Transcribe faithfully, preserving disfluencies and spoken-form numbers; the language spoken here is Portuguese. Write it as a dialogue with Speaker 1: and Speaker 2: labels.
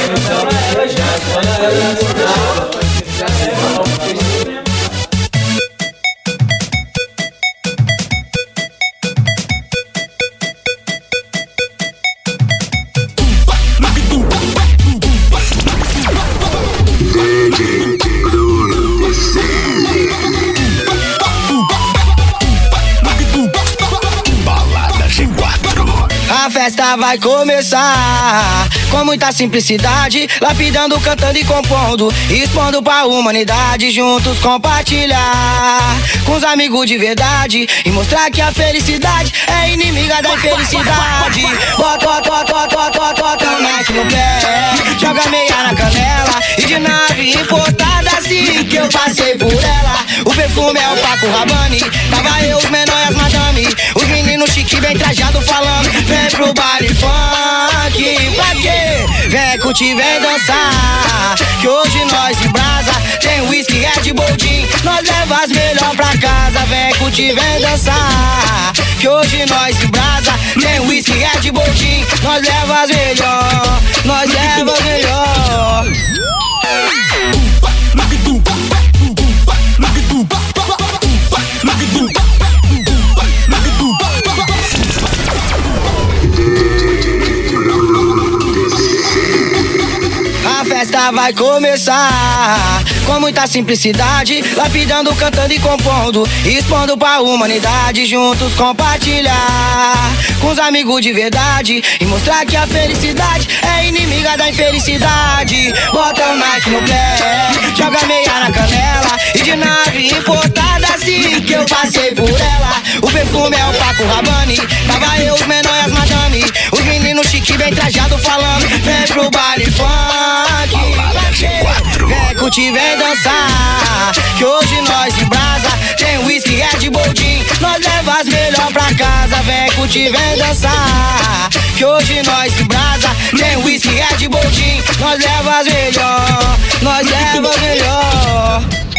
Speaker 1: A festa vai começar com muita simplicidade, lapidando, cantando e compondo, expondo pra humanidade, juntos compartilhar com os amigos de verdade e mostrar que a felicidade é inimiga da infelicidade. Bota, bota, bota, bota, bota o Mac no pé, joga meia na canela e de nave importada assim que eu passei por ela. O perfume é o Paco Rabanne, tava eu, os menores e as madame, os meninos chique bem trajado falando, vem pro baile funk, pra quê? Vem curtir, vem dançar, que hoje nós embrasa, tem whisky, Red Bull, gin, nós leva as melhor pra casa. Vem curtir, vem dançar, que hoje nós embrasa, tem whisky, Red Bull, gin, nós leva as melhor, nós leva as melhor. A festa vai começar com muita simplicidade, lapidando, cantando e compondo, expondo pra humanidade, juntos compartilhar com os amigos de verdade e mostrar que a felicidade é inimiga da infelicidade. Bota o Nike no pé, joga meia na canela e de nave importada assim que eu passei por ela. O perfume é o Paco Rabanne, tava eu, os menores e as madame, os meninos chique bem trajado falando, vem pro baile funk, vem curtir, vem dançar, que hoje nós embrasa, tem whisky, Red Bull, gin, nós leva as melhor pra casa. Vem curtir, vem dançar, que hoje nós embrasa, tem whisky, Red Bull, gin, nós leva as melhor, nós leva as melhor.